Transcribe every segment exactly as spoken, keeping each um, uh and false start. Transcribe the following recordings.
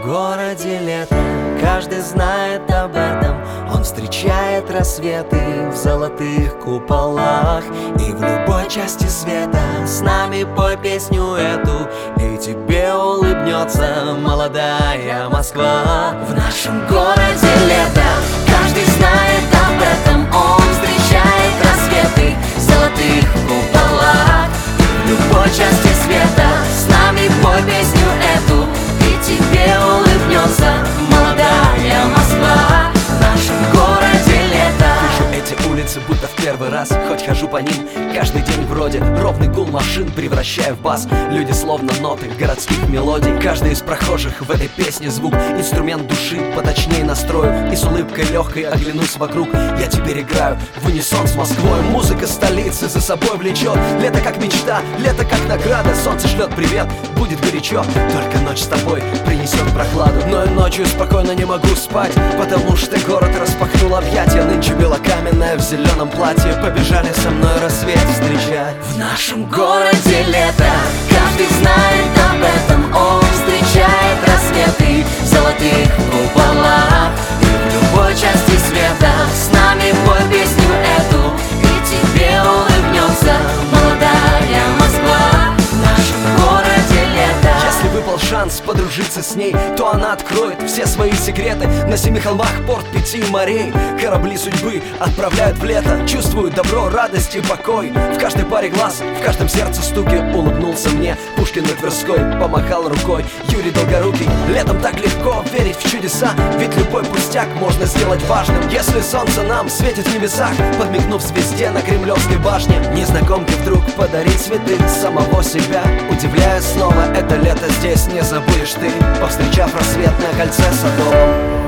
городе лето, каждый знает об этом. Он встречает рассветы в золотых куполах. И в любой части света с нами пой песню эту, и тебе улыбнется молодая Москва. В нашем городе лето, каждый знает об этом. Он встречает рассветы в золотых куполах. И в любой части света с нами пой песню эту, и тебе улыбнется молодая Москва. В нашем городе лето. Вижу эти улицы будто в первый раз, хоть хожу по ним каждый день вроде. Ровный гул машин превращая в бас. Люди словно ноты городских мелодий. Каждый из прохожих в этой песне звук, инструмент души поточнее настрою. И с улыбкой легкой оглянусь вокруг. Я теперь играю в унисон с Москвой. Музыка столицы за собой влечет. Лето как мечта, лето как награда. Солнце шлет привет, будет горячо. Только ночь с тобой принесет прохладу. Но и ночью спокойно не могу спать, потому что город распахнул объятия. Нынче белокаменная в зеленом платье. Побежали со мной рассвет встречать. В нашем городе лето, каждый знает об этом. Он встречает рассветы в золотых куполах. И в любой части света с нами пой песню эту, и тебе улыбнется молодая Москва. В нашем городе лето. Если выпал шанс подружиться с ней, то она откроет все свои секреты. На семи холмах порт пяти морей. Корабли судьбы отправляют в лето. Чувствую добро, радость и покой. В каждой паре глаз, в каждом сердце стуке. Улыбнулся мне Пушкин на Тверской, помахал рукой Юрий Долгорукий. Летом так легко верить в чудеса, ведь любой пустяк можно сделать важным. Если солнце нам светит в небесах, подмигнув звезде на Кремлевской башне. Незнакомке вдруг подарить цветы самого себя. Удивляюсь снова, это лето здесь не забудешь ты, повстречав рассвет на кольце Садовом.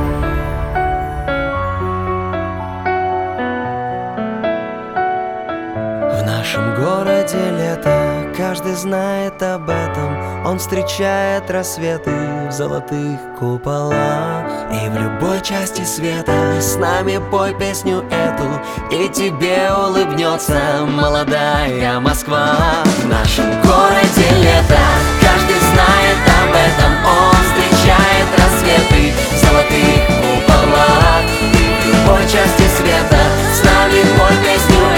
В нашем городе лето, каждый знает об этом. Он встречает рассветы в золотых куполах. И в любой части света с нами пой песню эту, и тебе улыбнется молодая Москва. В нашем городе лето, каждый знает об этом. Он встречает рассветы в золотых куполах. И в любой части света с нами пой песню эту,